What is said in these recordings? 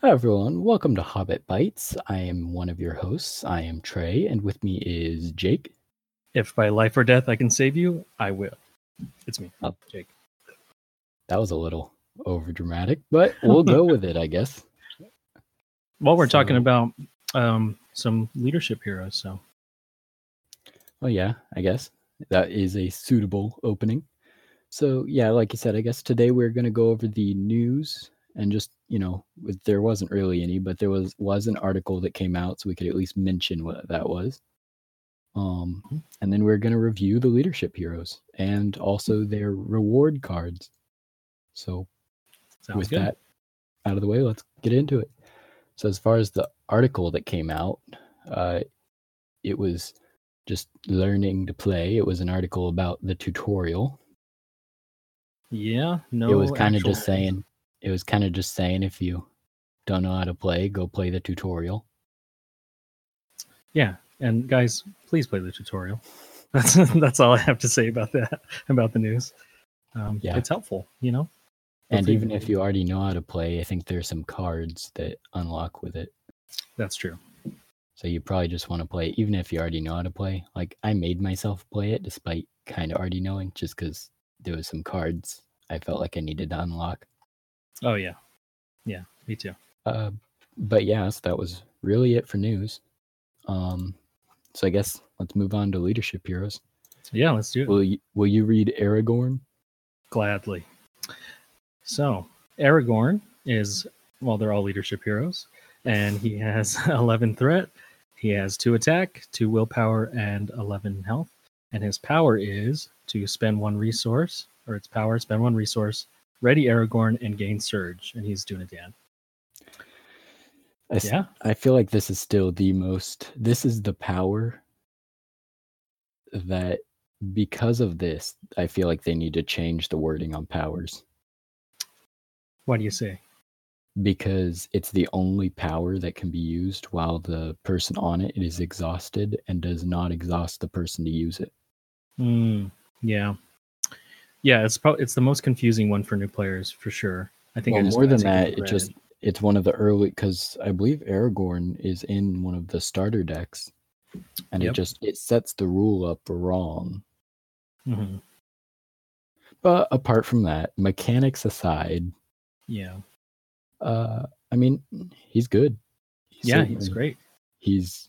Hi everyone, welcome to Hobbit Bites. I am one of your hosts. I am Trey, and with me is Jake. If by life or death I can save you, I will. It's me, Oh. Jake. That was a little over dramatic, but we'll go with it, I guess. Well, we're talking about some leadership heroes, so. Oh yeah, I guess that is a suitable opening. So yeah, like you said, I guess today we're going to go over the news and just, there wasn't really any, but there was an article that came out, so we could at least mention what that was. And then we're going to review the leadership heroes and also their reward cards. So Sounds good. That out of the way, let's get into it. So as far as the article that came out, it was just learning to play. It was an article about the tutorial. Yeah, no. It was kind of just saying if you don't know how to play, go play the tutorial. Yeah, and guys, please play the tutorial. That's all I have to say about that, about the news. It's helpful, And even if you already know how to play, I think there's some cards that unlock with it. That's true. So you probably just want to play, even if you already know how to play. Like I made myself play it despite kind of already knowing, just because there was some cards I felt like I needed to unlock. Oh yeah, me too. But yeah, so that was really it for news. So I guess let's move on to leadership heroes. Yeah, let's do it. Will you read Aragorn? Gladly. So Aragorn is, well, they're all leadership heroes, and he has 11 threat. He has 2 attack, 2 willpower, and 11 health. And his power is to spend 1 resource, or its power, spend 1 resource, ready Aragorn, and gain Surge. And he's Dunedain. I feel like this is still this is the power that, because of this, I feel like they need to change the wording on powers. Why do you say? Because it's the only power that can be used while the person on it is exhausted and does not exhaust the person to use it. Yeah. Yeah, it's the most confusing one for new players for sure. I think more than that, it's one of the early, because I believe Aragorn is in one of the starter decks, and it sets the rule up wrong. Mm-hmm. But apart from that, mechanics aside, yeah. I mean, he's good. He's great. He's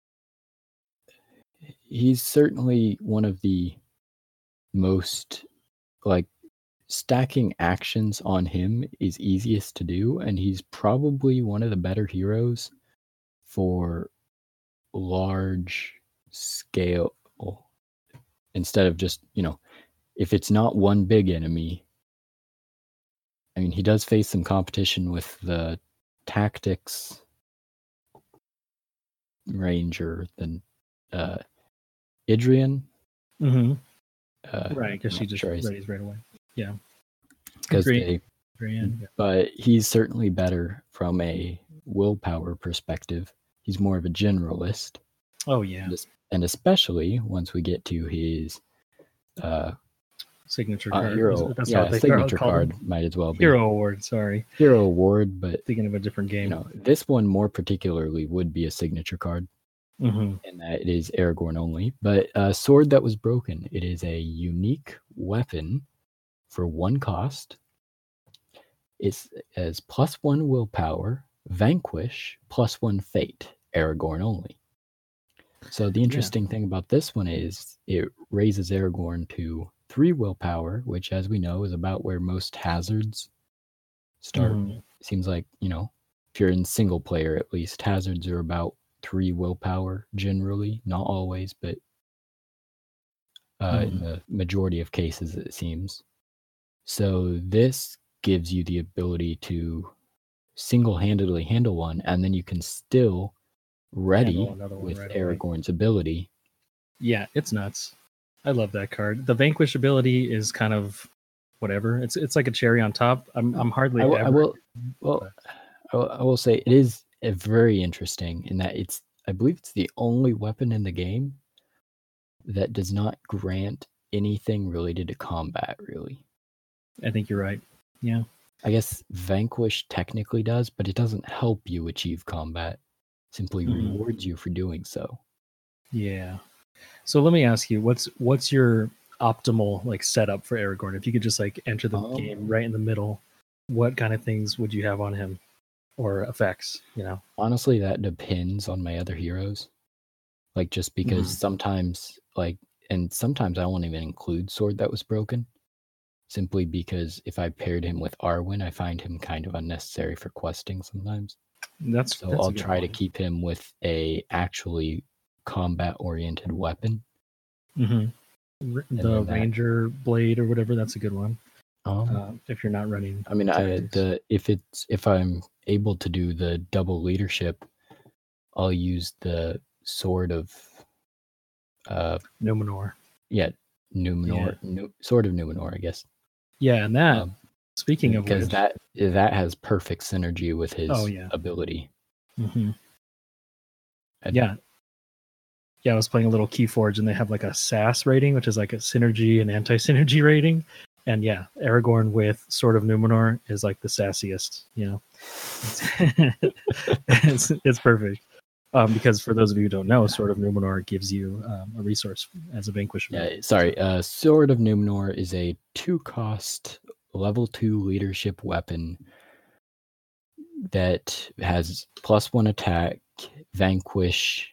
certainly one of the most, like, stacking actions on him is easiest to do, and he's probably one of the better heroes for large scale, instead of just, if it's not one big enemy. I mean, he does face some competition with the tactics ranger than Idrian. Mm-hmm. Right, because she just readies right away. Yeah. Because but he's certainly better from a willpower perspective. He's more of a generalist. Oh yeah. And especially once we get to his signature card. Hero. Signature card might as well be. Hero award, sorry. Hero award, but thinking of a different game. This one more particularly would be a signature card. Mm-hmm. And that it is Aragorn only. But Sword That Was Broken. It is a unique weapon for 1 cost. It has +1 willpower, vanquish, +1 fate. Aragorn only. So the interesting thing about this one is it raises Aragorn to 3 willpower, which, as we know, is about where most hazards start. Mm-hmm. Seems like, if you're in single player, at least, hazards are about 3 willpower generally, not always, but in the majority of cases, it seems. So this gives you the ability to single-handedly handle one, and then you can still ready with Aragorn's ability. Yeah, it's nuts. I love that card. The vanquish ability is kind of whatever. It's like a cherry on top. I'm hardly. I will say it is very interesting in that I believe it's the only weapon in the game that does not grant anything related to combat. Really, I think you're right. Yeah. I guess Vanquish technically does, but it doesn't help you achieve combat. Simply rewards you for doing so. Yeah. So let me ask you, what's your optimal like setup for Aragorn? If you could just like enter the game right in the middle, what kind of things would you have on him, or effects? Honestly, that depends on my other heroes. Like, just because sometimes I won't even include Sword That Was Broken, simply because if I paired him with Arwen, I find him kind of unnecessary for questing sometimes. That's I'll try to keep him with a actually combat-oriented weapon. The Ranger Blade or whatever, that's a good one. If you're not running, I mean, if I'm able to do the double leadership, I'll use the Sword of Numenor. Yeah, Numenor. Yeah. Sword of Numenor, I guess. Yeah, and that. Speaking of because that has perfect synergy with his ability. Yeah. I was playing a little Keyforge, and they have like a SAS rating, which is like a synergy and anti-synergy rating. And yeah, Aragorn with Sword of Numenor is like the sassiest. It's perfect. Because for those of you who don't know, Sword of Numenor gives you a resource as a Vanquish. Yeah, sorry. Sword of Numenor is a 2-cost level 2 leadership weapon that has +1 attack, Vanquish,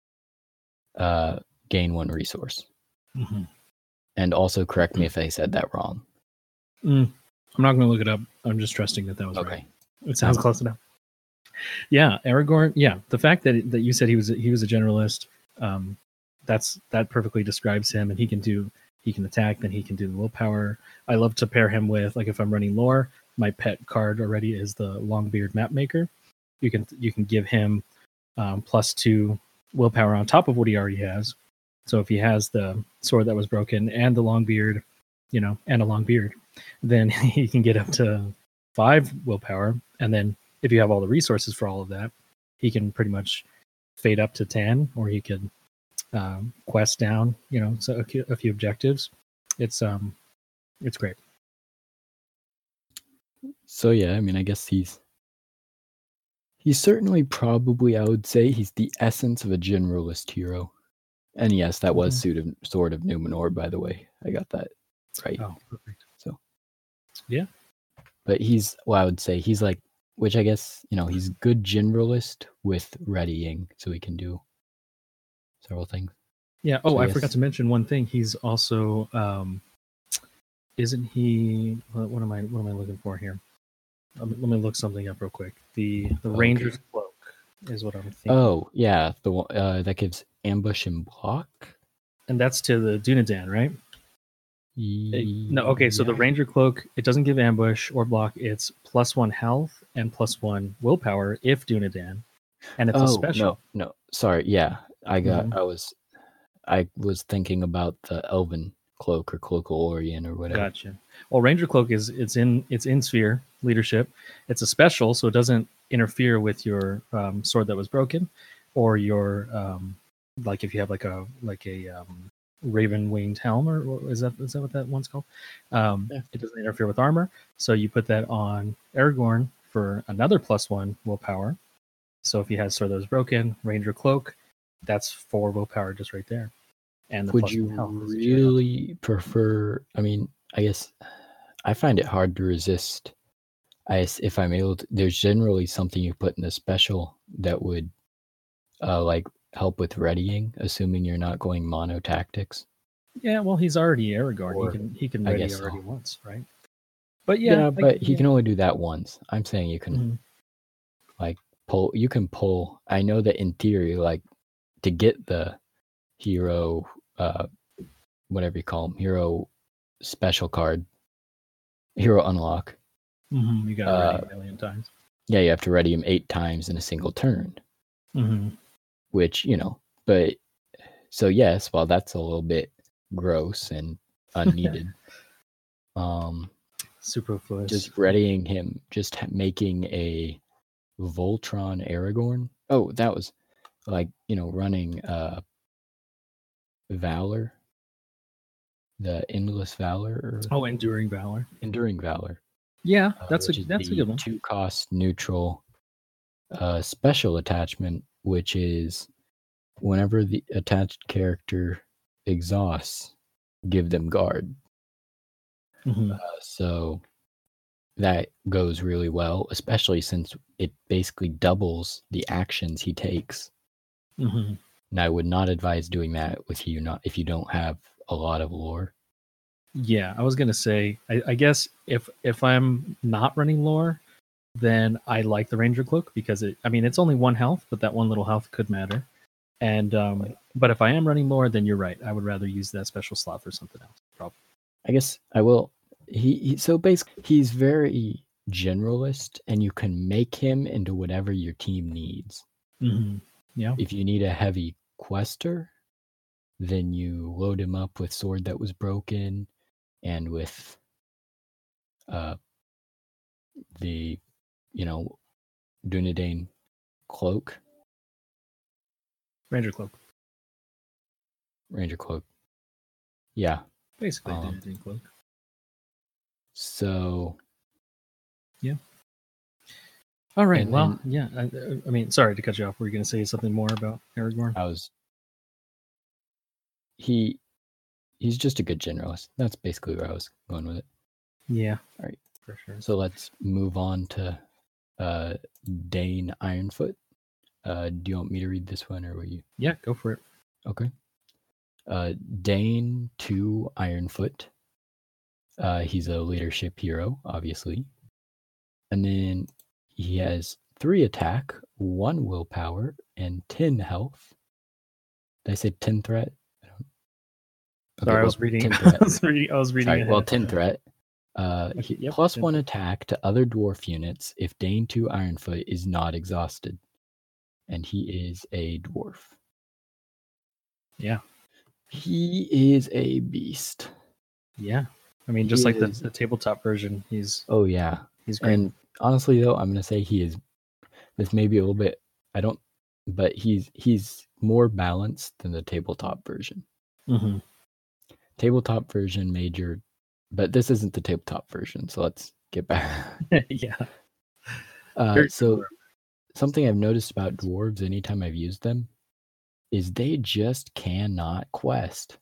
gain 1 resource. And also correct me if I said that wrong. I'm not going to look it up. I'm just trusting that was right. It sounds close enough. Yeah, Aragorn. Yeah, the fact that you said he was a generalist, that perfectly describes him. And he can attack, then he can do the willpower. I love to pair him with, like, if I'm running lore, my pet card already is the Longbeard Mapmaker. You can give him +2 willpower on top of what he already has. So if he has the Sword That Was Broken and the Longbeard, and a long beard, then he can get up to 5 willpower. And then if you have all the resources for all of that, he can pretty much fade up to 10, or he could quest down, so a few objectives. It's great. So yeah, I mean, I guess he's certainly, probably, I would say he's the essence of a generalist hero. And yes, that was Sword of Numenor, by the way. I got that right. Oh, perfect. So yeah, but I would say he's like, which I guess, he's good generalist with readying, so he can do several things. Yeah. Oh, I forgot to mention one thing. He's also, isn't he? What am I looking for here? Let me look something up real quick. The Ranger's Cloak is what I'm thinking. Oh yeah, the one that gives ambush and block, and that's to the Dunedain, right? No. Okay. So the Ranger Cloak, it doesn't give ambush or block. It's +1 health and +1 willpower if Dunedain, and it's a special. No. Sorry. Yeah, I was thinking about the Elven Cloak or Cloak of Lorien or whatever. Gotcha. Well, Ranger Cloak it's in Sphere leadership. It's a special, so it doesn't interfere with your Sword That Was Broken, or your like if you have like a raven winged helm, or is that what that one's called? It doesn't interfere with armor, so you put that on Aragorn for another +1 willpower. So if he has Sword That Was Broken, Ranger Cloak, that's 4 willpower just right there. And the would you really prefer? I mean, I guess I find it hard to resist. If I'm able to, there's generally something you put in the special that would like help with readying, assuming you're not going mono tactics. Yeah, well, he's already Aragorn. He can ready already once, right? But he can only do that once. I'm saying you can like pull. You can pull. I know that in theory, like to get the hero, whatever you call him, hero special card, hero unlock. You got to ready a million times. Yeah, you have to ready him 8 times in a single turn. Which, but so yes, while that's a little bit gross and unneeded, superfluous. Just readying him, just making a Voltron Aragorn. Oh, that was like, running Valor, the Endless Valor. Enduring Valor. Enduring Valor. Yeah, that's which a is that's a the good one. 2-cost neutral special attachment, which is whenever the attached character exhausts, give them guard. Hmm. So that goes really well, especially since it basically doubles the actions he takes. Hmm. And I would not advise doing that with you not if you don't have a lot of lore. Yeah, I was gonna say, I guess if I'm not running lore, then I like the Ranger Cloak because it's only 1 health, but that one little health could matter. And but if I am running lore, then you're right. I would rather use that special slot for something else. Probably. I guess I will. So basically he's very generalist, and you can make him into whatever your team needs. Hmm. Yeah. If you need a heavy quester, then you load him up with Sword That Was Broken and with the, Dunedain Cloak, Ranger Cloak. Ranger Cloak. Yeah. Basically, Dunedain Cloak. So. Yeah. All right. And Well, then, yeah. I mean, sorry to cut you off. Were you going to say something more about Aragorn? He's just a good generalist. That's basically where I was going with it. Yeah. All right. For sure. So let's move on to Dane Ironfoot. Do you want me to read this one, or will you? Yeah, go for it. Okay. Dane 2 Ironfoot. He's a leadership hero, obviously. And then he has 3 attack, 1 willpower, and 10 health. Did I say 10 threat? Sorry, I was reading. 10 threat. I was reading. Sorry, ahead. 10 threat. Yep, plus 10 1 threat. attack to other dwarf units if Dane 2 Ironfoot is not exhausted. And he is a dwarf. Yeah. He is a beast. Yeah. I mean, just like the tabletop version, he's. Oh, yeah. He's great. And honestly, though, I'm going to say he is. This may be a little bit. But he's more balanced than the tabletop version. Mm-hmm. Tabletop version major, but this isn't the tabletop version, so let's get back. Yeah. So something I've noticed about dwarves anytime I've used them is they just cannot quest.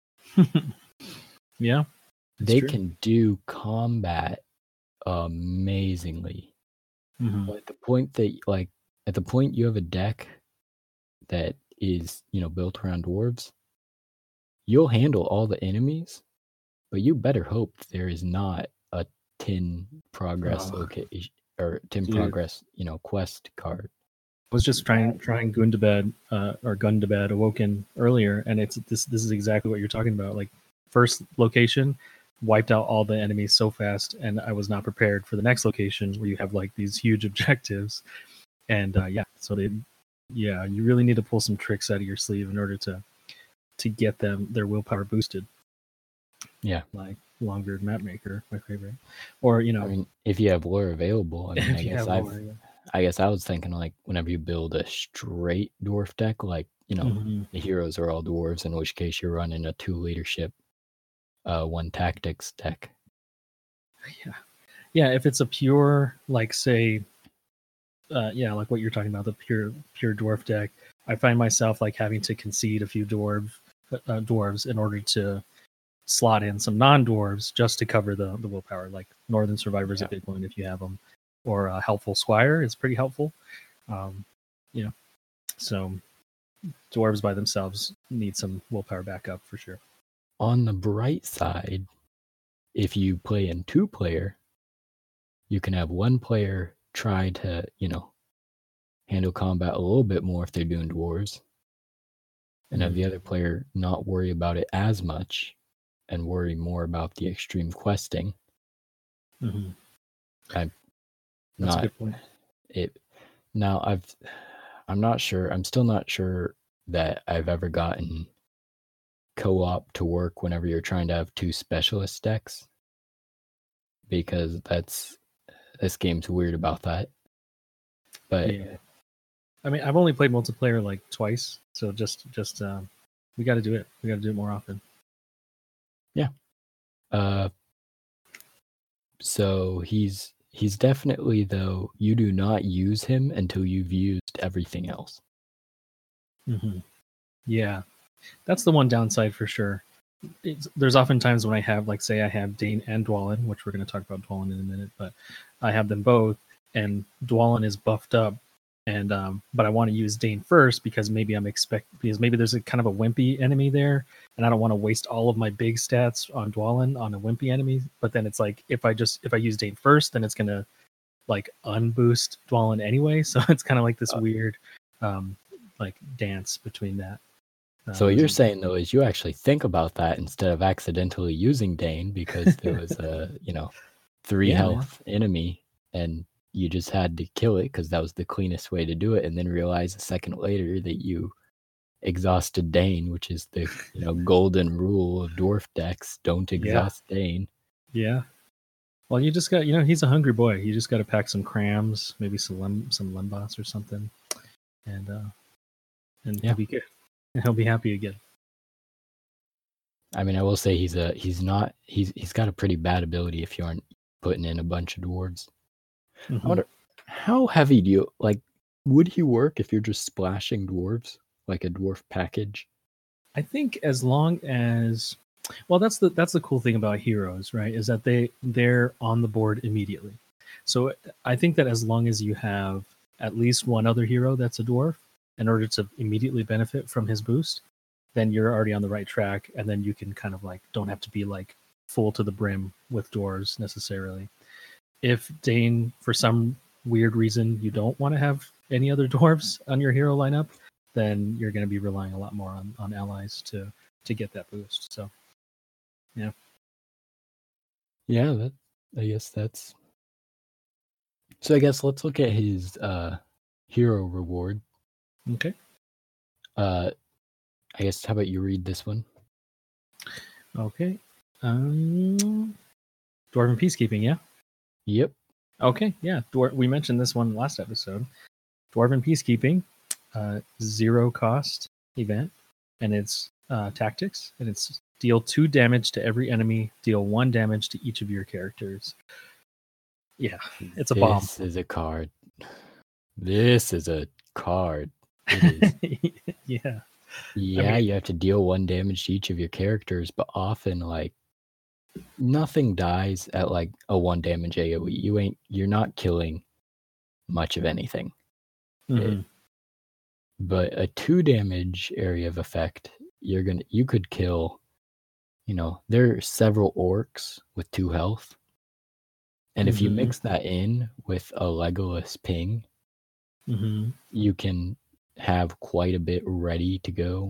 Yeah. They can do combat amazingly. Mm-hmm. At the point you have a deck that is, built around dwarves, you'll handle all the enemies, but you better hope there is not a 10 progress location or 10 progress, quest card. I was just trying Gundabad or Gundabad Awoken earlier, and this is exactly what you're talking about. Like, first location wiped out all the enemies so fast, and I was not prepared for the next location where you have like these huge objectives. And you really need to pull some tricks out of your sleeve in order to get their willpower boosted. Yeah, like Longbeard Mapmaker, my favorite. Or I mean, if you have lore available, I mean, I guess I was thinking like whenever you build a straight dwarf deck, like the heroes are all dwarves, in which case you're running a 2 leadership, 1 tactics deck. Yeah. If it's a pure, like, say, like what you're talking about, the pure dwarf deck, I find myself like having to concede a few dwarves in order to slot in some non-dwarves just to cover the willpower. Like Northern Survivor is a big one if you have them, or a Helpful Squire is pretty helpful. So dwarves by themselves need some willpower backup for sure. On the bright side, if you play in 2-player, you can have 1 player try to, handle combat a little bit more if they're doing dwarves, and have the other player not worry about it as much and worry more about the extreme questing. Mm-hmm. That's a good point. I'm not sure. I'm still not sure that I've ever gotten co-op to work whenever you're trying to have 2 specialist decks, because this game's weird about that. But yeah, I mean, I've only played multiplayer like twice, so just we got to do it. We got to do it more often. Yeah. So he's definitely, though, you do not use him until you've used everything else. Mm-hmm. Yeah, that's the one downside for sure. There's often times when I have, like, say I have Dane and Dwalin, which we're going to talk about Dwalin in a minute, but I have them both, and Dwalin is buffed up, and but I want to use Dane first because maybe because maybe there's a kind of a wimpy enemy there, and I don't want to waste all of my big stats on Dwalin on a wimpy enemy. But then it's like if I use Dane first, then it's gonna like unboost Dwalin anyway. So it's kind of like this weird like dance between that. So what you're saying, though, is you actually think about that instead of accidentally using Dane because there was a 3 health enemy and you just had to kill it because that was the cleanest way to do it, and then realize a second later that you exhausted Dane, which is the golden rule of dwarf decks: don't exhaust Dane. Yeah. Well, you just got he's a hungry boy. You just got to pack some crams, maybe some Lembas or something, and he'll be good. And he'll be happy again. I mean, I will say he's got a pretty bad ability if you aren't putting in a bunch of dwarves. Mm-hmm. I wonder how heavy do you would he work if you're just splashing dwarves like a dwarf package? I think as long as, well, that's the cool thing about heroes, right? Is that they're on the board immediately. So I think that as long as you have at least one other hero that's a dwarf, in order to immediately benefit from his boost, then you're already on the right track, and then you can kind of like don't have to be like full to the brim with dwarves necessarily. If Dane, for some weird reason, you don't want to have any other dwarves on your hero lineup, then you're going to be relying a lot more on allies to get that boost. So, yeah. Yeah, I guess that's... So I guess let's look at his hero reward. Okay. I guess, how about you read this one? Okay. Dwarven Peacekeeping, yeah? Yep. Okay, yeah. We mentioned this one last episode. Dwarven Peacekeeping, 0 cost event, and it's tactics, and it's deal 2 damage to every enemy, deal 1 damage to each of your characters. Yeah, it's a bomb. This is a card. This is a card. It is. Yeah. Yeah, I mean, you have to deal 1 damage to each of your characters, but often like nothing dies at like a 1 damage AoE. You're not killing much of anything. Mm-hmm. But a 2 damage area of effect, you could kill, there are several orcs with 2 health. And if you mix that in with a Legolas ping, you can have quite a bit ready to go.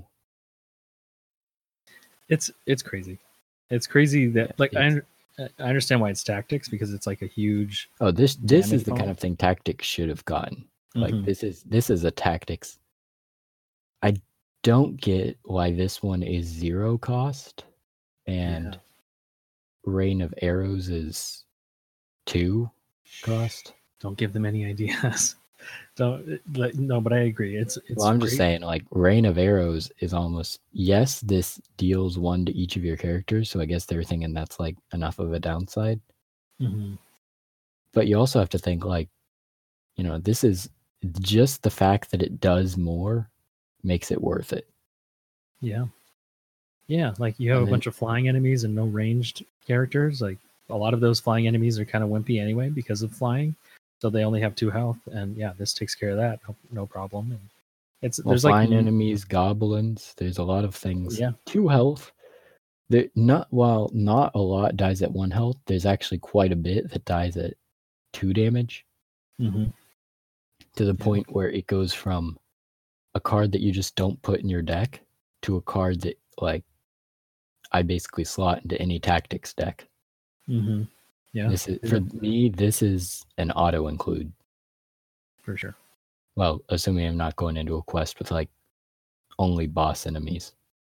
It's crazy. It's crazy that I understand why it's tactics, because it's like a huge. Oh, this is the kind of thing tactics should have gotten. Like this is a tactics. I don't get why this one is 0 cost and Rain of Arrows is 2 cost. Don't give them any ideas. No, but I agree. It's well, I'm just saying, like, Rain of Arrows is almost, yes, this deals 1 to each of your characters, so I guess they're thinking that's like enough of a downside. But you also have to think, like, this is just the fact that it does more makes it worth it. Yeah, like you have a bunch of flying enemies and no ranged characters. Like, a lot of those flying enemies are kind of wimpy anyway because of flying. So they only have 2 health, and this takes care of that, no problem. And there's flying enemies, goblins. There's a lot of things. Yeah, 2 health. While not a lot dies at 1 health, there's actually quite a bit that dies at 2 damage. To the point where it goes from a card that you just don't put in your deck to a card that, like, I basically slot into any tactics deck. Yeah. For me, this is an auto include. For sure. Well, assuming I'm not going into a quest with like only boss enemies.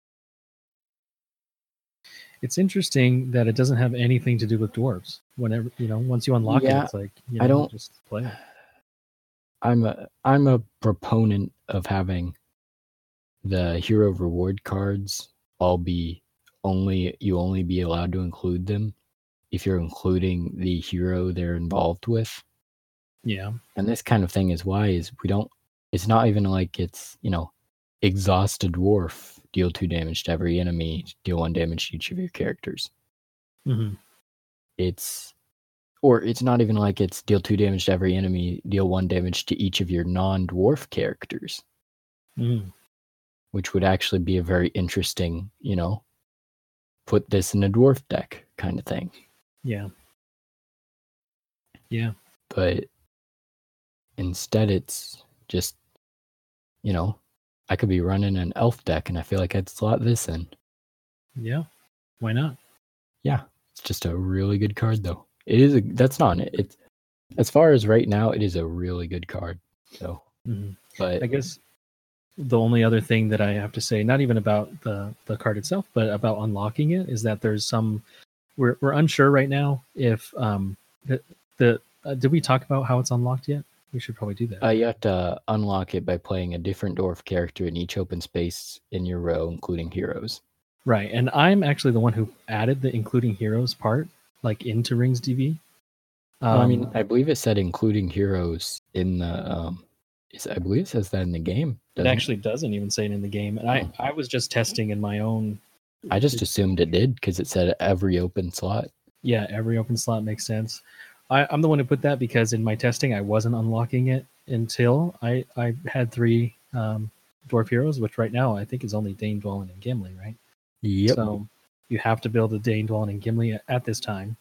It's interesting that it doesn't have anything to do with dwarves. Whenever, once you unlock it, it's like, I don't just play it. I'm a proponent of having the hero reward cards all be only be allowed to include them if you're including the hero they're involved with. Yeah. And this kind of thing is why is we don't. It's not even like it's exhaust a dwarf, deal 2 damage to every enemy, deal 1 damage to each of your characters. Mm-hmm. It's not even like it's deal 2 damage to every enemy, deal 1 damage to each of your non-dwarf characters. Mm. Which would actually be a very interesting, put this in a dwarf deck kind of thing. Yeah. Yeah. But instead it's just, I could be running an elf deck and I feel like I'd slot this in. Yeah. Why not? Yeah. It's just a really good card though. That's not it. It's, as far as right now, it is a really good card. So, but I guess the only other thing that I have to say, not even about the card itself, but about unlocking it, is that there's some we're unsure right now if did we talk about how it's unlocked yet? We should probably do that. You have to unlock it by playing a different dwarf character in each open space in your row, including heroes. Right, and I'm actually the one who added the including heroes part, like into Rings DV. I mean, I believe it said including heroes in the. I believe it says that in the game. It actually doesn't even say it in the game, and I was just testing in my own. I just assumed it did because it said every open slot. Yeah, every open slot makes sense. I'm the one who put that because in my testing I wasn't unlocking it until I had 3 dwarf heroes, which right now I think is only Dane, Dwalin, and Gimli, right? Yep. So you have to build a Dane, Dwalin, and Gimli at this time.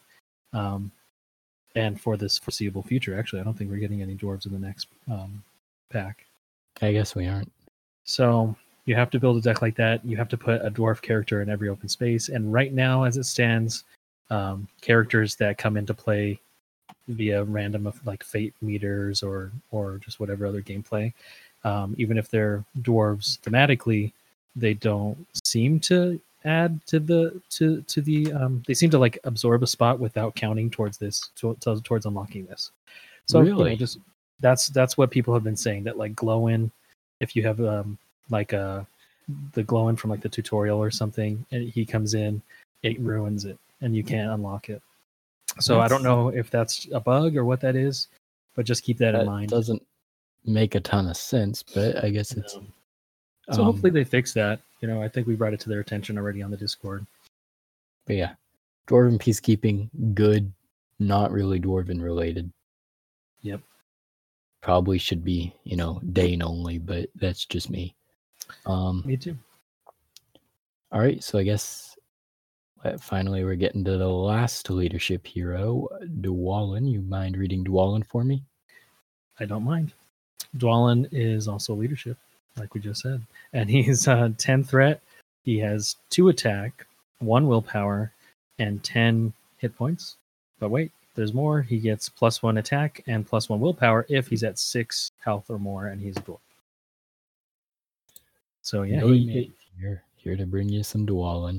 And for this foreseeable future, actually, I don't think we're getting any dwarves in the next pack. I guess we aren't. So you have to build a deck like that. You have to put a dwarf character in every open space. And right now, as it stands, characters that come into play via random of like fate meters or just whatever other gameplay, even if they're dwarves thematically, they don't seem to add to the they seem to like absorb a spot without counting towards this towards unlocking this. So really, just that's what people have been saying, that like Glowin, if you have the Glowin from like the tutorial or something, and he comes in, it ruins it and you can't unlock it. So I don't know if that's a bug or what that is, but just keep that in mind. Doesn't make a ton of sense, but I guess it's so hopefully they fix that. I think we brought it to their attention already on the Discord. But yeah, Dwarven Peacekeeping, good, not really Dwarven related. Yep. Probably should be, Dane only, but that's just me. Me too. All right, so I guess finally we're getting to the last leadership hero, Dwalin. You mind reading Dwalin for me? I don't mind. Dwalin is also leadership, like we just said. And he's 10 threat. He has 2 attack, 1 willpower, and 10 hit points. But wait, there's more. He gets +1 attack and +1 willpower if he's at 6 health or more and he's a dwarf. So yeah, here to bring you some Dwalin.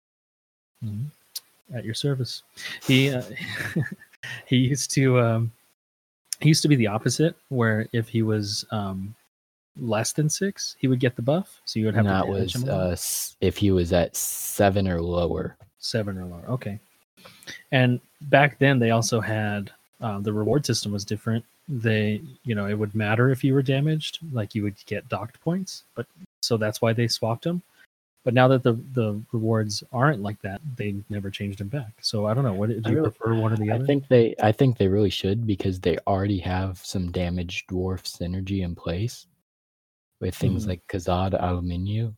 At your service. He he used to be the opposite, where if he was less than 6, he would get the buff. So you would have to damage him. If he was at 7 or lower. 7 or lower. Okay. And back then they also had the reward system was different. It would matter if you were damaged, like you would get docked points, but so that's why they swapped them. But now that the rewards aren't like that, they never changed them back. So I don't know. What do you prefer, one or the other? I think they really should, because they already have some damaged dwarf synergy in place with things like Kazad Aluminium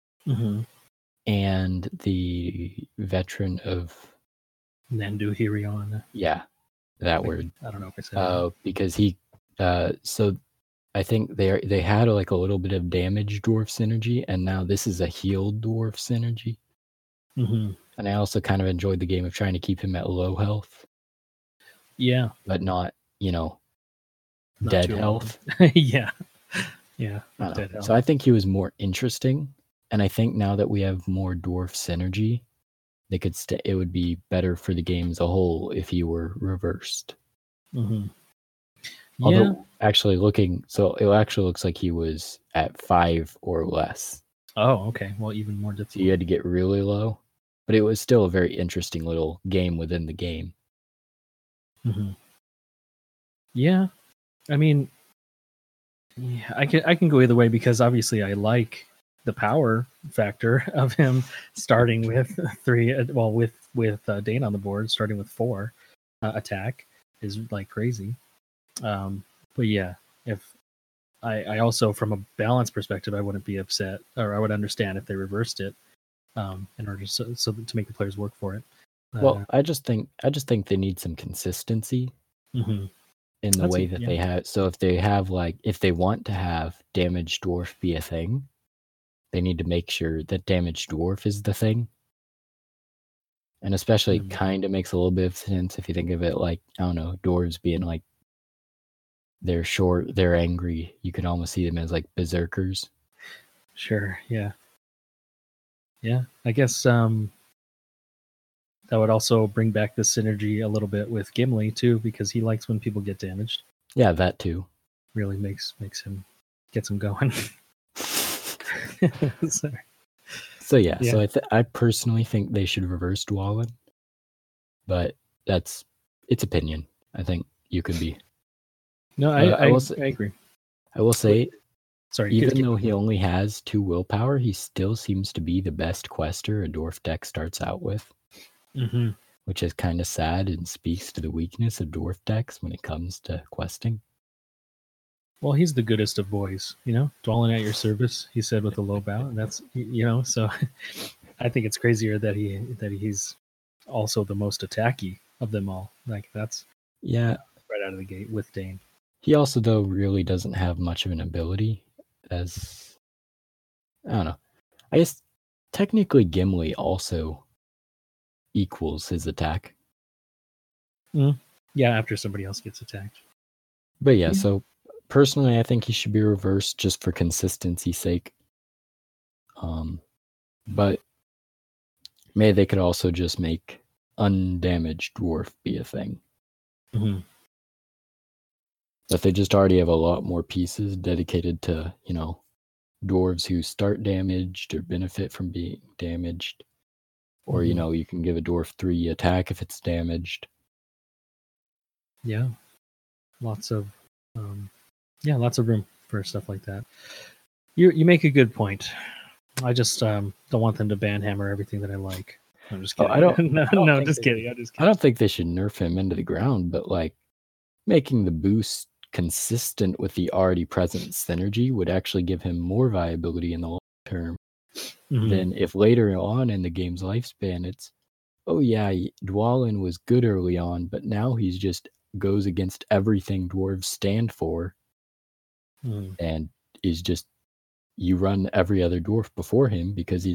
and the veteran of Nandu Hirion. Yeah, that word. I don't know if I said that. Because he so I think they had like a little bit of damage dwarf synergy, and now this is a healed dwarf synergy. And I also kind of enjoyed the game of trying to keep him at low health. Yeah, but not dead health. yeah. Dead health. So I think he was more interesting, and I think now that we have more dwarf synergy, they could it would be better for the game as a whole if he were reversed. Although, actually it actually looks like he was at 5 or less. Oh, okay. Well, even more difficult. So you had to get really low. But it was still a very interesting little game within the game. Mm-hmm. Yeah, I mean, yeah, I can go either way because obviously I like the power factor of him starting with 3. Well, with Dane on the board, starting with 4 attack is like crazy. But yeah, if I also, from a balance perspective, I wouldn't be upset, or I would understand if they reversed it in order so to make the players work for it. Well, I just think they need some consistency Mm-hmm. in the way that they have. So if they want to have damaged dwarf be a thing, they need to make sure that damaged dwarf is the thing. And especially kind of makes a little bit of sense if you think of it like, I don't know, dwarves being like, they're short, they're angry. You can almost see them as like berserkers. Sure, yeah. Yeah, I guess that would also bring back the synergy a little bit with Gimli too, because he likes when people get damaged. Yeah, that too. Really gets him going. Sorry. So yeah. So I personally think they should reverse Dwalin, but it's opinion. I think you could be. No, I agree. I will say, even though he only has 2 willpower, he still seems to be the best quester a dwarf deck starts out with, which is kind of sad and speaks to the weakness of dwarf decks when it comes to questing. Well, he's the goodest of boys, Dwalin at your service, he said with a low bow, and that's so I think it's crazier that he's also the most attacky of them all. Like that's right out of the gate with Dane. He also, though, really doesn't have much of an ability as, I don't know. I guess technically Gimli also equals his attack. Yeah, after somebody else gets attacked. But yeah, so personally, I think he should be reversed just for consistency's sake. But maybe they could also just make undamaged dwarf be a thing. But they just already have a lot more pieces dedicated to, dwarves who start damaged or benefit from being damaged. Or, you can give a dwarf 3 attack if it's damaged. Yeah. Lots of room for stuff like that. You make a good point. I just don't want them to banhammer everything that I like. I'm just kidding. I'm just kidding. I don't think they should nerf him into the ground, but like making the boost consistent with the already present synergy would actually give him more viability in the long term than if later on in the game's lifespan it's, oh yeah, Dwalin was good early on, but now he's just goes against everything dwarves stand for and is just, you run every other dwarf before him because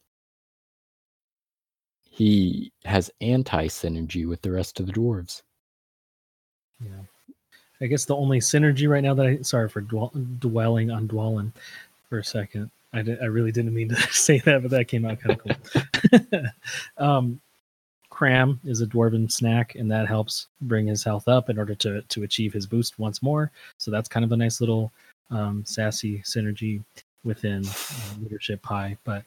he has anti-synergy with the rest of the dwarves. Yeah. I guess the only synergy right now that sorry for dwelling on Dwalin for a second. I really didn't mean to say that, but that came out kind of cool. Cram is a dwarven snack, and that helps bring his health up in order to achieve his boost once more. So that's kind of a nice little sassy synergy within leadership pie. But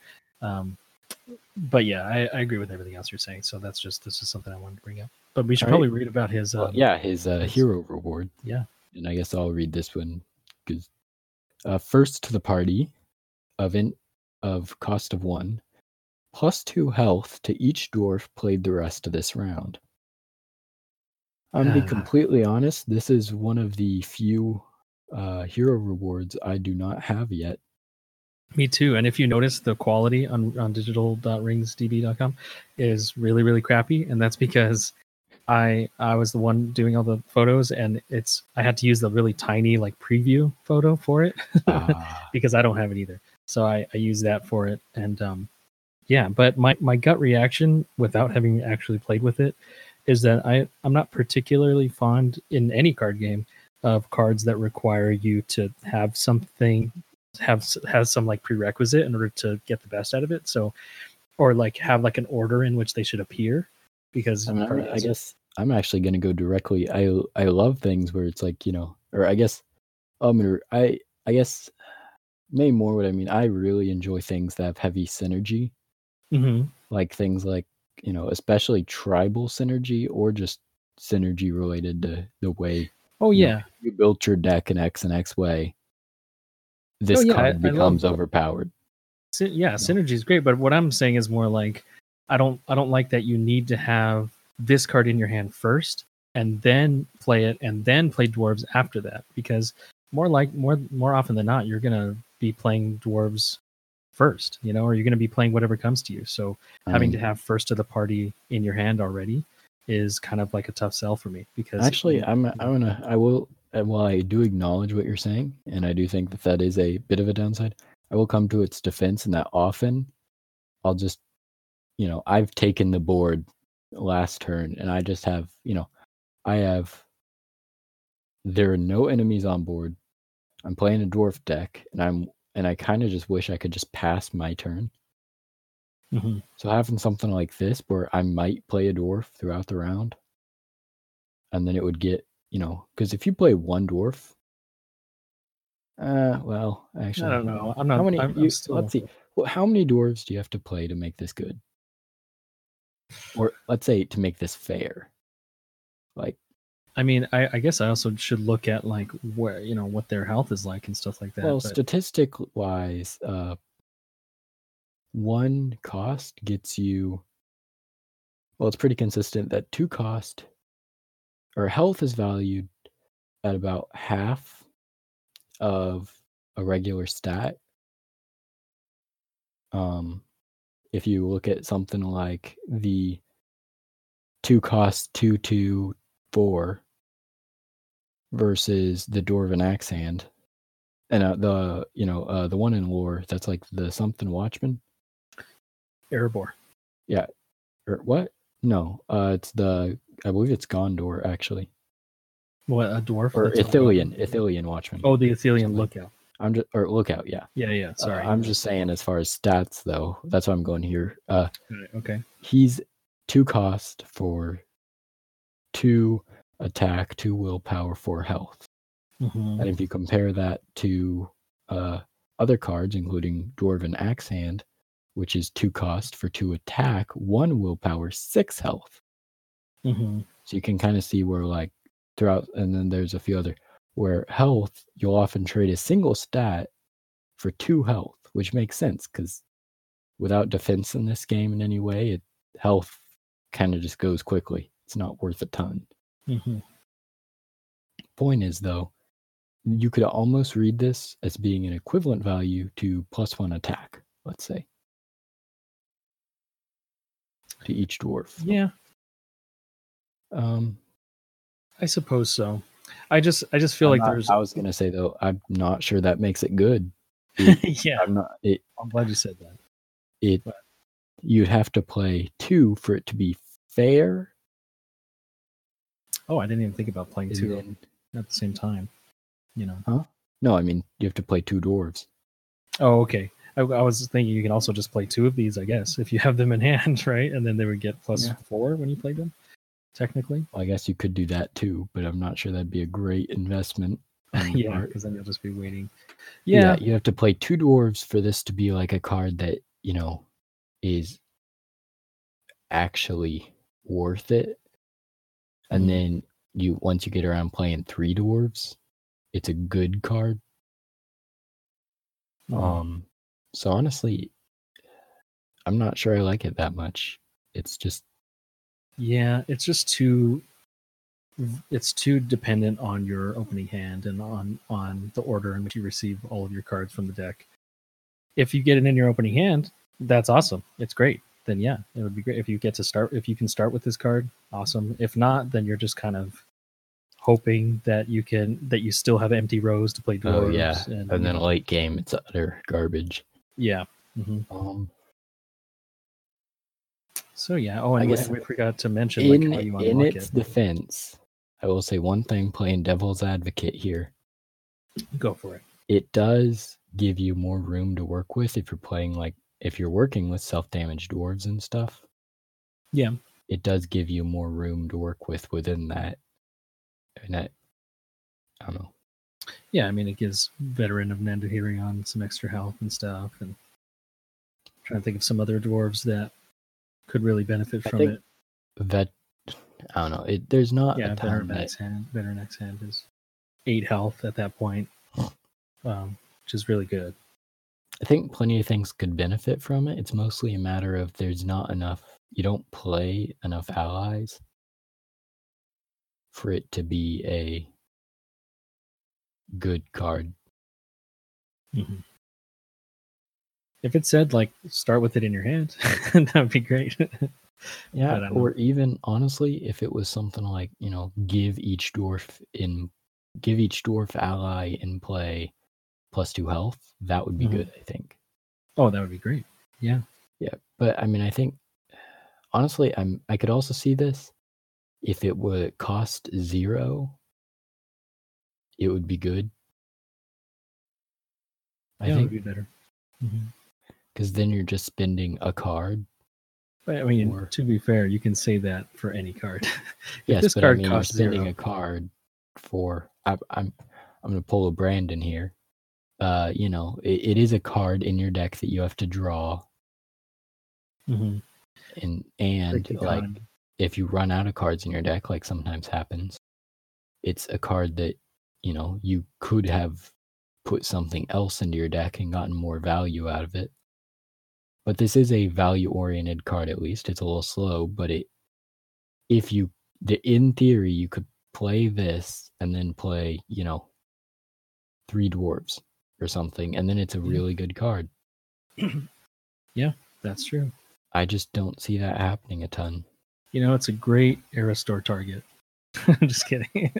yeah, I agree with everything else you're saying. So this is something I wanted to bring up. But we should probably read about his his hero reward. Yeah. And I guess I'll read this one because first to the party of cost of 1, +2 health to each dwarf played the rest of this round. I'm going to be completely honest, this is one of the few hero rewards I do not have yet. Me too. And if you notice, the quality on digital.ringsdb.com is really, really crappy. And that's because I was the one doing all the photos, and I had to use the really tiny like preview photo for it because I don't have it either. So I use that for it. And but my gut reaction without having actually played with it is that I'm not particularly fond in any card game of cards that require you to have something has some like prerequisite in order to get the best out of it. So, or like have like an order in which they should appear, because I guess I'm actually going to go directly. I love things where it's like, or I guess I guess maybe more what I mean. I really enjoy things that have heavy synergy. like things like, especially tribal synergy or just synergy related to the way Oh yeah. you built your deck in X and X way, Oh this yeah. card I love. becomes overpowered. Yeah, synergy is great, but what I'm saying is more like I don't like that you need to have this card in your hand first and then play it and then play dwarves after that, because more often than not you're gonna be playing dwarves first, or you're gonna be playing whatever comes to you. So having to have first to the party in your hand already is kind of like a tough sell for me, because Actually, I will. While I do acknowledge what you're saying, and I do think that is a bit of a downside, I will come to its defense in that often I'll just, I've taken the board last turn, and I just have, there are no enemies on board. I'm playing a dwarf deck, and I kind of just wish I could just pass my turn. Mm-hmm. So having something like this where I might play a dwarf throughout the round, and then it would get, because if you play one dwarf, well, actually, I don't know. I'm not. How many? I'm still. Let's see. Well, how many dwarves do you have to play to make this good? Or let's say to make this fair. Like, I mean, I guess I also should look at like where what their health is like and stuff like that. well, but statistic wise, one cost gets you. Well, it's pretty consistent that two cost or health is valued at about half of a regular stat. If you look at something like the 2-cost 2/2/4 versus the Dwarven Axe Hand, and the one in lore that's like the something Watchman. Erebor. Yeah, or what? No, it's I believe it's Gondor actually. What, a dwarf? Or Ithilien Watchman. Oh, the Ithilien Lookout. Lookout, yeah. Yeah. Sorry. I'm just saying as far as stats though, that's why I'm going here. Okay. He's 2-cost for 2 attack, 2 willpower, 4 health. Mm-hmm. And if you compare that to other cards, including Dwarven Axe Hand, which is 2-cost for 2 attack, 1 willpower, 6 health. Mm-hmm. So you can kind of see where like throughout, and then there's a few other where health, you'll often trade a single stat for 2 health, which makes sense because without defense in this game in any way, health kind of just goes quickly. It's not worth a ton. Mm-hmm. Point is though, you could almost read this as being an equivalent value to +1 attack, let's say, to each dwarf. Yeah. I suppose so. I just feel like there's. I was gonna say though, I'm not sure that makes it good. Yeah. I'm glad you said that. You'd have to play 2 for it to be fair. Oh, I didn't even think about playing 2 at the same time. Huh? No, I mean you have to play 2 dwarves. Oh, okay. I was thinking you can also just play 2 of these, I guess, if you have them in hand, right? And then they would get +4 when you played them, technically. Well, I guess you could do that too, but I'm not sure that'd be a great investment. Yeah, because then you'll just be waiting. Yeah, you have to play 2 dwarves for this to be like a card that, is actually worth it. And then once you get around playing 3 dwarves, it's a good card. So honestly, I'm not sure I like it that much. It's just it's just too dependent on your opening hand and on the order in which you receive all of your cards from the deck. If you get it in your opening hand, that's awesome. It's great. Then yeah, it would be great if you can start with this card. Awesome. If not, then you're just kind of hoping that you still have empty rows to play dwarves. Oh yeah, and then late game it's utter garbage. Yeah. Mm-hmm. So yeah. Oh, and I guess we forgot to mention how you unlock in its defense, I will say one thing playing devil's advocate here. Go for it. It does give you more room to work with if you're playing if you're working with self-damage dwarves and stuff. Yeah. It does give you more room to work with within that. And I don't know. Yeah, I mean it gives Veteran of Nandahirion some extra health and stuff, and I'm trying to think of some other dwarves that could really benefit I from think it. that I don't know. There's not Yeah, a ton that Better next hand is 8 health at that point, which is really good. I think plenty of things could benefit from it. It's mostly a matter of there's not enough. You don't play enough allies for it to be a good card. Mm-hmm. If it said like start with it in your hand, that would be great. Yeah, or even honestly, if it was something like, give each dwarf ally in play +2 health, that would be good, I think. Oh, that would be great. Yeah. Yeah, but I mean, I think honestly, I could also see this if it would cost 0, it would be good. I think it would be better. because then you're just spending a card. But I mean, to be fair, you can say that for any card. Yes, this card costs you're spending 0. A card for. I'm going to pull a Brandon here. It is a card in your deck that you have to draw. And like if you run out of cards in your deck, like sometimes happens, it's a card that you could have put something else into your deck and gotten more value out of it. But this is a value-oriented card, at least. It's a little slow, but in theory, you could play this and then play, 3 dwarves or something, and then it's a really good card. Yeah, that's true. I just don't see that happening a ton. It's a great Aerostar target. I'm just kidding.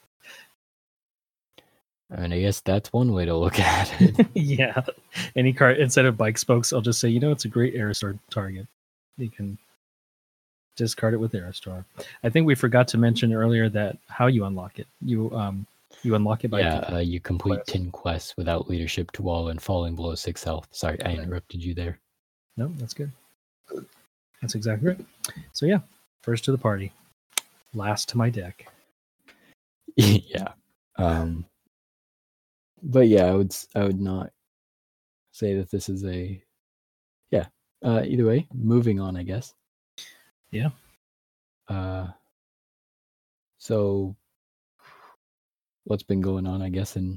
I mean, I guess that's one way to look at it. Yeah. Any card, instead of bike spokes, I'll just say, it's a great Aerostar target. You can discard it with Aerostar. I think we forgot to mention earlier that how you unlock it. You unlock it by you complete 10 quests without leadership to wall and falling below 6 health. Sorry, I interrupted you there. No, that's good. That's exactly right. So yeah, first to the party, last to my deck. Yeah. But yeah, I would not say that this is a either way, moving on, I guess. Yeah. So what's been going on, I guess, in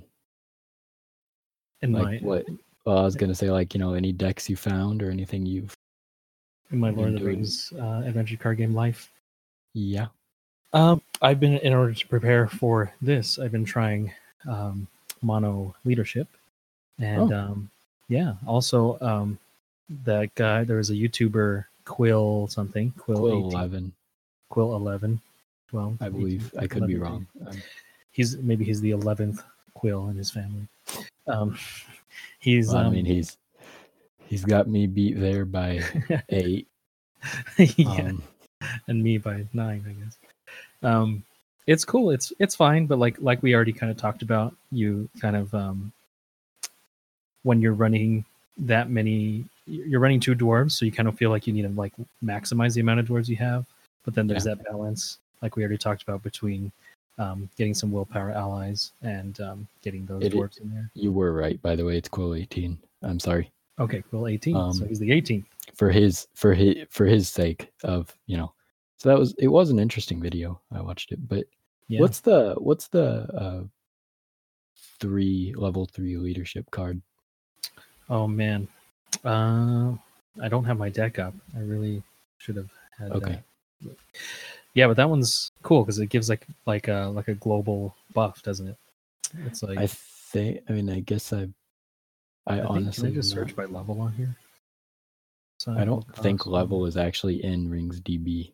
like what I was gonna say, like, any decks you found or anything you've in my Lord of the Rings adventure card game life. Yeah. I've been, in order to prepare for this, I've been trying mono leadership, and also that guy, there was a YouTuber, Quill 11, 12, I believe. I could be wrong. He's the 11th Quill in his family. He's he's got me beat there by 8. Yeah. And me by 9, I guess. It's cool. It's fine, but like we already kind of talked about, you kind of when you're running that many, you're running 2 dwarves, so you kind of feel like you need to like maximize the amount of dwarves you have. But then there's that balance, like we already talked about, between getting some willpower allies and getting those dwarves in there. You were right, by the way. It's Quill 18. I'm sorry. Okay, Quill 18. So he's the 18th. For his sake of, So it was an interesting video. I watched it, but what's the level 3 leadership card? Oh man, I don't have my deck up. I really should have had. Okay. Yeah, but that one's cool because it gives like a global buff, doesn't it? It's like I guess I honestly can I just search by level on here. I don't think level is actually in Rings DB.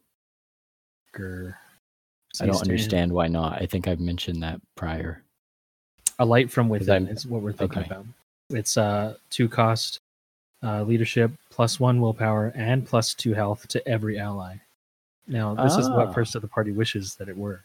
I don't understand why not. I think I've mentioned that prior. A Light from Within is what we're thinking about. It's 2 cost leadership, +1 willpower, and +2 health to every ally. Now, this is what First of the Party wishes that it were.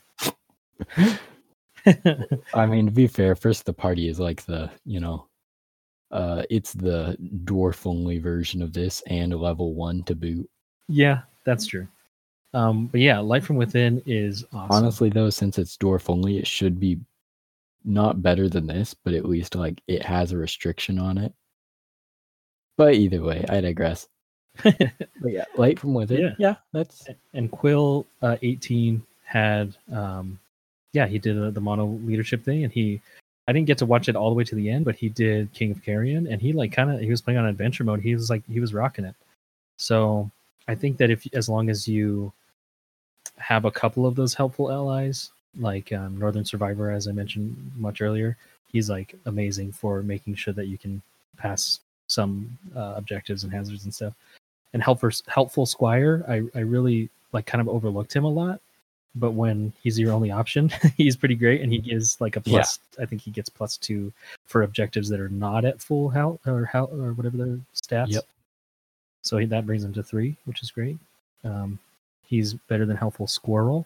I mean, to be fair, First of the Party is like the, it's the dwarf-only version of this and level 1 to boot. Yeah, that's true. But yeah, Light from Within is awesome. Honestly, though, since it's dwarf-only, it should be not better than this, but at least like it has a restriction on it. But either way, I digress. But yeah, Light from Within. Yeah. Yeah, that's And Quill 18 had he did the mono leadership thing, and I didn't get to watch it all the way to the end, but he did King of Carrion, and he was playing on adventure mode. He was rocking it. So I think that as long as you have a couple of those helpful allies, like Northern Survivor, as I mentioned much earlier, he's like amazing for making sure that you can pass some objectives and hazards and stuff. And helpful Squire, I really like kind of overlooked him a lot, but when he's your only option, he's pretty great, and he gives like a plus. I think he gets +2 for objectives that are not at full health or whatever their stats. Yep. So that brings him to 3, which is great. He's better than helpful Squirrel.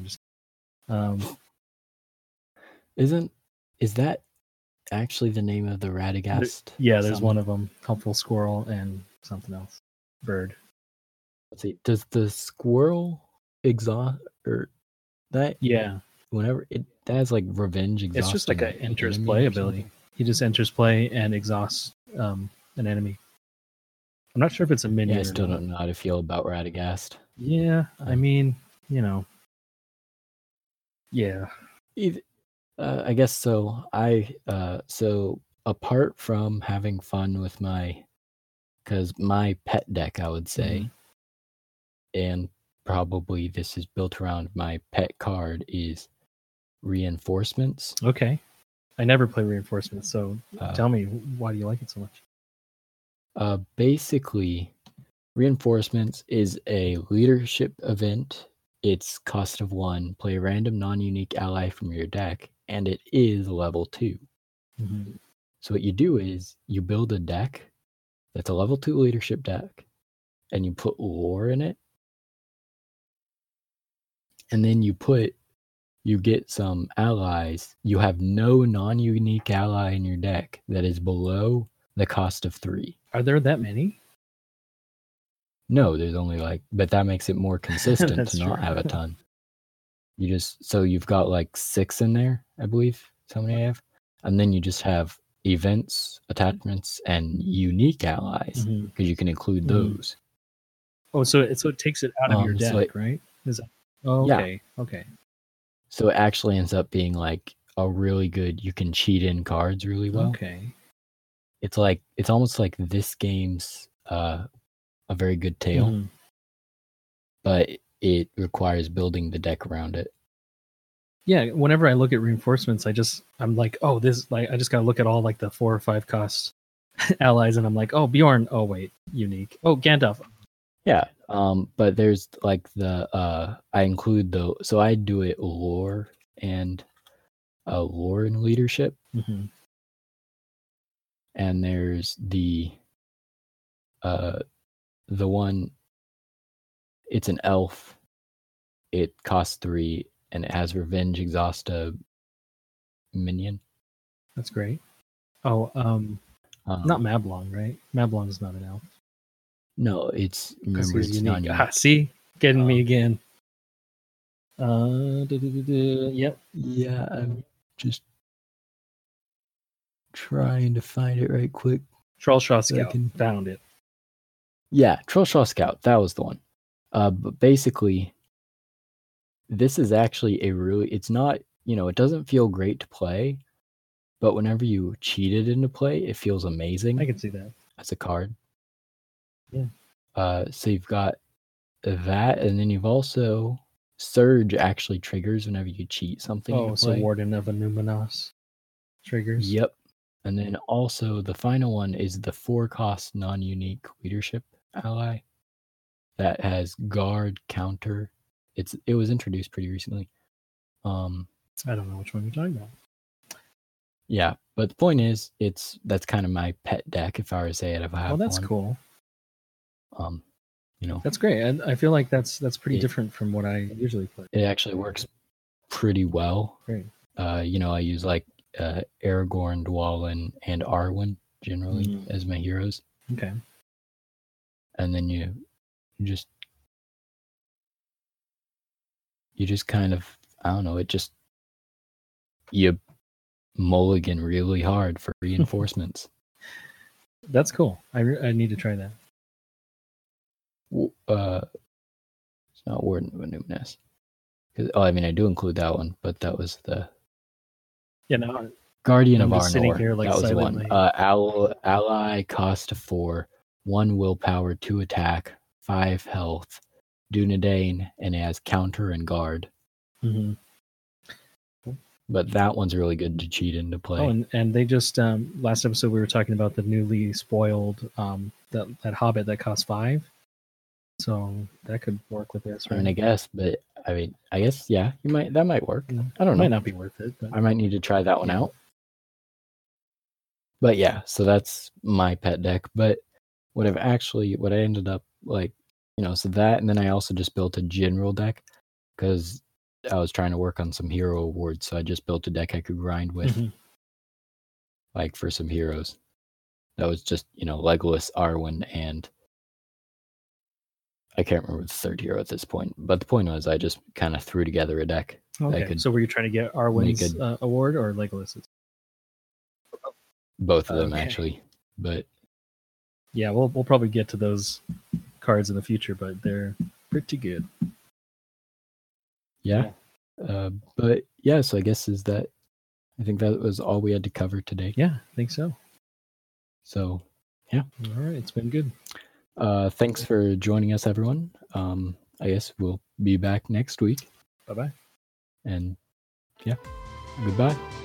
Is that actually the name of the Radagast? There's one of them, helpful Squirrel and something else. Bird. Let's see. Does the squirrel exhaust or that? Yeah. Whenever that has like revenge exhaust. It's just like an enters play ability. He just enters play and exhausts an enemy. I'm not sure if it's a minion. Yeah, I still don't know how to feel about Radagast. Yeah, I mean, yeah. I guess so. So apart from having fun with because my pet deck, I would say, and probably this is built around my pet card, is Reinforcements. Okay. I never play Reinforcements, so tell me, why do you like it so much? Basically, Reinforcements is a leadership event. It's cost of 1. Play a random non-unique ally from your deck, and it is level 2. Mm-hmm. So what you do is you build a deck that's a level 2 leadership deck, and you put lore in it, and then you get some allies. You have no non-unique ally in your deck that is below the cost of 3. Are there that many? No, there's only but that makes it more consistent to not have a ton. So you've got like 6 in there, I believe. That's how many I have. And then you just have events, attachments, and unique allies, because you can include those. Oh, so it takes it out of your deck, right? Is that? Oh, okay. Yeah. Okay. So it actually ends up being like a really good. You can cheat in cards really well. Okay. It's almost like this game's a very good tale, but it requires building the deck around it. Yeah, whenever I look at Reinforcements, I'm like, oh, this I just gotta look at all like the 4 or 5 cost allies, and I'm like, oh, Bjorn, oh wait, unique. Oh, Gandalf. Yeah, but there's like I include so I do it lore and lore and leadership, and there's the one. It's an elf. It costs 3, and it has revenge exhaust a minion. That's great. Oh, not Mablung, right? Mablung is not an elf. No, it's unique. Ah, see, getting me again. Yep. Yeah, I'm just trying to find it right quick. Trollshaw Scout. Found it. Yeah, Trollshaw Scout. That was the one. But basically, this is actually it's not, it doesn't feel great to play, but whenever you cheat it into play, it feels amazing. I can see that. As a card. Yeah. So you've got that, and then you've also Surge actually triggers whenever you cheat something. Oh, so Warden of Numinos triggers. Yep. And then also the final one is the 4-cost non-unique leadership ally that has guard counter. It was introduced pretty recently. I don't know which one you're talking about. Yeah, but the point is, that's kind of my pet deck. If I were to say it, if I have one. Oh, that's one. cool. That's great. And I feel like that's pretty different from what I usually play. It actually works pretty well. Great. I use like Aragorn, Dwalin, and Arwen generally as my heroes. Okay. And then you just kind of, I don't know, you mulligan really hard for reinforcements. That's cool. I need to try that. it's not Warden of Numinous. I mean, I do include that one, but that was the No, Guardian I'm of just sitting Arnor. here, like, That was silently. one. Ally cost 4, 1 willpower, 2 attack, 5 health, Dunedain, and it has counter and guard. Mm-hmm. But that one's really good to cheat into play. Oh, and they just last episode we were talking about the newly spoiled that Hobbit that costs 5. So that could work with this, right? I mean, I guess, yeah, that might work. I don't know. Might not be worth it, but I might need to try that one out. But yeah, so that's my pet deck. But what I ended up so that, and then I also just built a general deck because I was trying to work on some hero awards. So I just built a deck I could grind with, like for some heroes. That was just, Legolas, Arwen, and I can't remember the third hero at this point. But the point was I just kind of threw together a deck. Okay. So were you trying to get Arwen's award or Legolas's? Both of them, actually. But yeah, we'll probably get to those cards in the future, but they're pretty good. Yeah. But yeah, so I guess I think that was all we had to cover today. Yeah, I think so. So, yeah. All right, it's been good. Thanks for joining us, everyone. I guess we'll be back next week. Bye-bye. And yeah, goodbye.